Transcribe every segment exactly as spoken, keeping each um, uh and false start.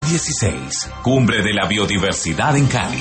dieciséis, Cumbre de la Biodiversidad en Cali.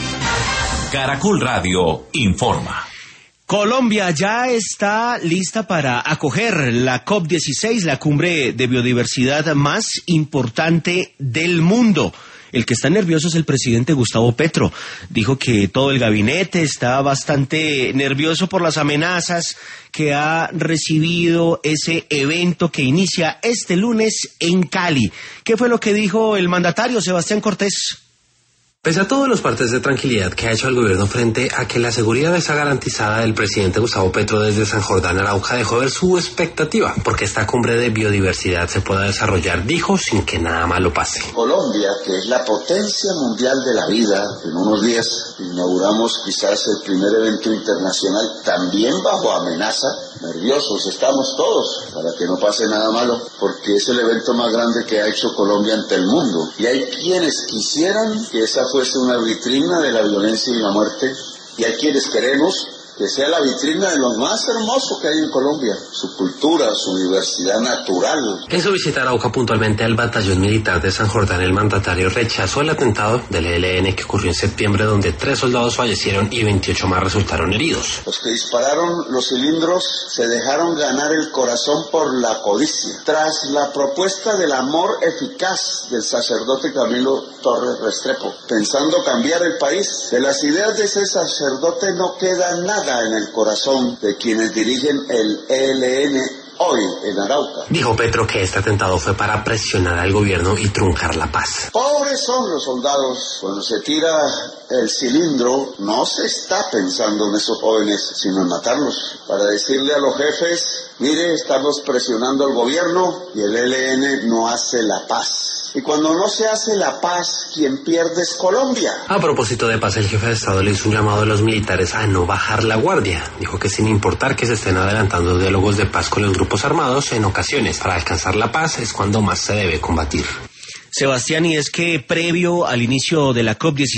Caracol Radio informa. Colombia ya está lista para acoger la COP dieciséis, la cumbre de biodiversidad más importante del mundo. El que está nervioso es el presidente Gustavo Petro. Dijo que todo el gabinete está bastante nervioso por las amenazas que ha recibido ese evento que inicia este lunes en Cali. ¿Qué fue lo que dijo el mandatario Sebastián Cortés? Pese a todos los partes de tranquilidad que ha hecho el gobierno frente a que la seguridad está garantizada, el presidente Gustavo Petro desde San Jordán Arauca dejó ver su expectativa porque esta cumbre de biodiversidad se pueda desarrollar, dijo, sin que nada malo pase. Colombia, que es la potencia mundial de la vida, en unos días inauguramos quizás el primer evento internacional, también bajo amenaza. Nerviosos estamos todos para que no pase nada malo, porque es el evento más grande que ha hecho Colombia ante el mundo. Y hay quienes quisieran que esa fuese una vitrina de la violencia y la muerte, y hay quienes queremos que sea la vitrina de lo más hermoso que hay en Colombia, su cultura, su diversidad natural. En su visita a Arauca puntualmente al batallón militar de San Jordán, el mandatario rechazó el atentado del E L N que ocurrió en septiembre, donde tres soldados fallecieron y veintiocho más resultaron heridos. Los que dispararon los cilindros se dejaron ganar el corazón por la codicia. Tras la propuesta del amor eficaz del sacerdote Camilo Torres Restrepo, pensando cambiar el país, de las ideas de ese sacerdote no queda nada en el corazón de quienes dirigen el E L N hoy en Arauca. Dijo Petro que este atentado fue para presionar al gobierno y truncar la paz. Pobres son los soldados. Cuando se tira el cilindro, no se está pensando en esos jóvenes, sino en matarlos. Para decirle a los jefes, mire, estamos presionando al gobierno y el E L N no hace la paz. Y cuando no se hace la paz, quien pierde es Colombia. A propósito de paz, el jefe de Estado le hizo un llamado a los militares a no bajar la guardia. Dijo que sin importar que se estén adelantando diálogos de paz con los grupos armados, en ocasiones, para alcanzar la paz es cuando más se debe combatir. Sebastián, y es que previo al inicio de la COP dieciséis,